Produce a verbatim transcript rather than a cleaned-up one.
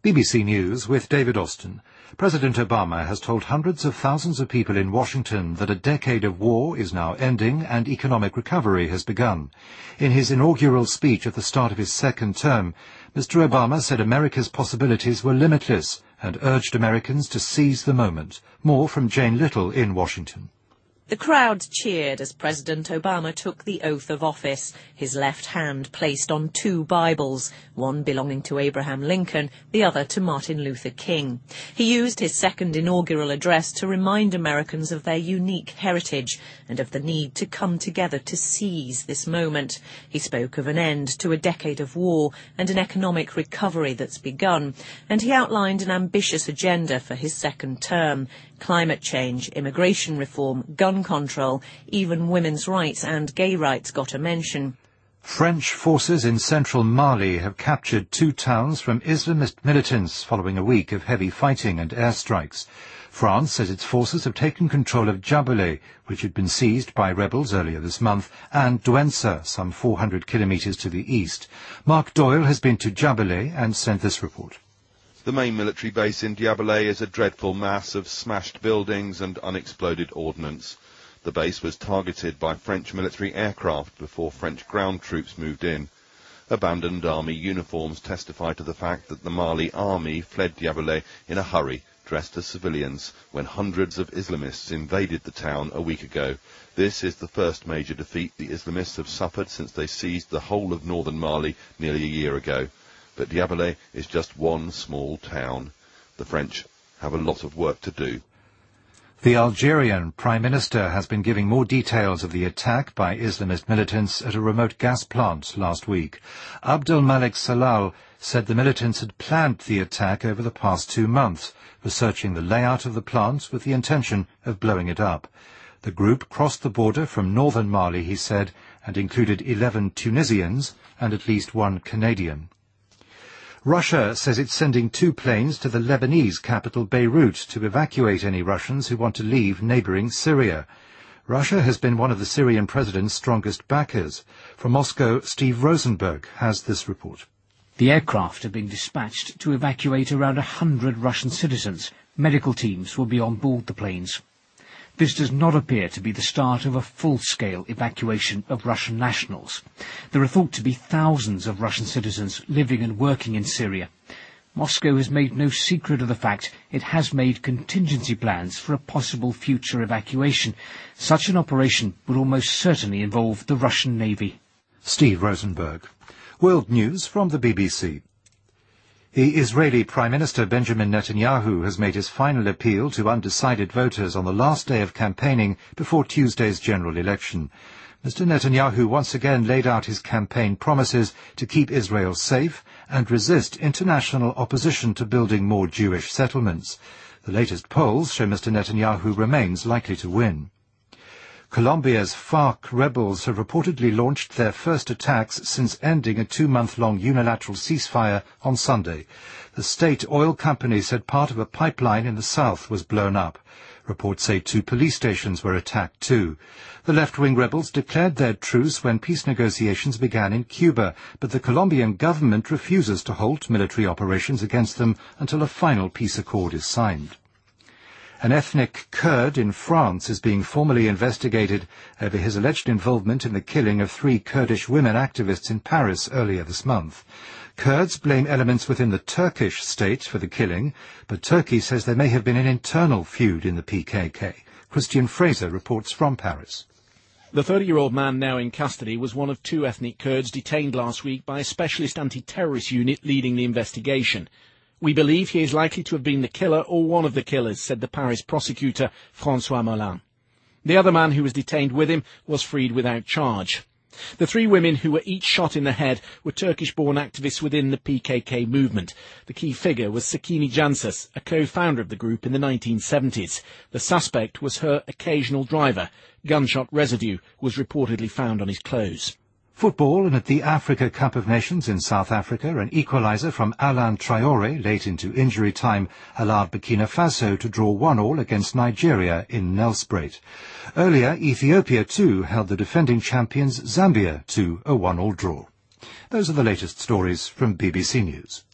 B B C News with David Austin. President Obama has told hundreds of thousands of people in Washington that a decade of war is now ending and economic recovery has begun. In his inaugural speech at the start of his second term, Mister Obama said America's possibilities were limitless and urged Americans to seize the moment. More from Jane Little in Washington. The crowd cheered as President Obama took the oath of office, his left hand placed on two Bibles, one belonging to Abraham Lincoln, the other to Martin Luther King. He used his second inaugural address to remind Americans of their unique heritage and of the need to come together to seize this moment. He spoke of an end to a decade of war and an economic recovery that's begun, and he outlined an ambitious agenda for his second term: climate change, immigration reform, gun control, even women's rights and gay rights got a mention. French forces in central Mali have captured two towns from Islamist militants following a week of heavy fighting and airstrikes. France says its forces have taken control of Djaboulet, which had been seized by rebels earlier this month, and Douentza, some four hundred kilometres to the east. Mark Doyle has been to Djaboulet and sent this report. The main military base in Djaboulet is a dreadful mass of smashed buildings and unexploded ordnance. The base was targeted by French military aircraft before French ground troops moved in. Abandoned army uniforms testify to the fact that the Mali army fled Djaboulet in a hurry, dressed as civilians, when hundreds of Islamists invaded the town a week ago. This is the first major defeat the Islamists have suffered since they seized the whole of northern Mali nearly a year ago. But Djaboulet is just one small town. The French have a lot of work to do. The Algerian Prime Minister has been giving more details of the attack by Islamist militants at a remote gas plant last week. Abdelmalek Salal said the militants had planned the attack over the past two months, researching the layout of the plant with the intention of blowing it up. The group crossed the border from northern Mali, he said, and included eleven Tunisians and at least one Canadian. Russia says it's sending two planes to the Lebanese capital Beirut to evacuate any Russians who want to leave neighbouring Syria. Russia has been one of the Syrian president's strongest backers. From Moscow, Steve Rosenberg has this report. The aircraft are being dispatched to evacuate around a hundred Russian citizens. Medical teams will be on board the planes. This does not appear to be the start of a full-scale evacuation of Russian nationals. There are thought to be thousands of Russian citizens living and working in Syria. Moscow has made no secret of the fact it has made contingency plans for a possible future evacuation. Such an operation would almost certainly involve the Russian Navy. Steve Rosenberg. World News from the B B C. The Israeli Prime Minister Benjamin Netanyahu has made his final appeal to undecided voters on the last day of campaigning before Tuesday's general election. Mister Netanyahu once again laid out his campaign promises to keep Israel safe and resist international opposition to building more Jewish settlements. The latest polls show Mister Netanyahu remains likely to win. Colombia's FARC rebels have reportedly launched their first attacks since ending a two-month-long unilateral ceasefire on Sunday. The state oil company said part of a pipeline in the south was blown up. Reports say two police stations were attacked too. The left-wing rebels declared their truce when peace negotiations began in Cuba, but the Colombian government refuses to halt military operations against them until a final peace accord is signed. An ethnic Kurd in France is being formally investigated over his alleged involvement in the killing of three Kurdish women activists in Paris earlier this month. Kurds blame elements within the Turkish state for the killing, but Turkey says there may have been an internal feud in the P K K. Christian Fraser reports from Paris. The thirty-year-old man now in custody was one of two ethnic Kurds detained last week by a specialist anti-terrorist unit leading the investigation. We believe he is likely to have been the killer or one of the killers, said the Paris prosecutor, François Molin. The other man who was detained with him was freed without charge. The three women who were each shot in the head were Turkish-born activists within the P K K movement. The key figure was Sakine Jansus, a co-founder of the group in the nineteen seventies. The suspect was her occasional driver. Gunshot residue was reportedly found on his clothes. Football, and at the Africa Cup of Nations in South Africa, an equaliser from Alain Traoré late into injury time allowed Burkina Faso to draw one all against Nigeria in Nelspruit. Earlier, Ethiopia too held the defending champions Zambia to a one all draw. Those are the latest stories from B B C News.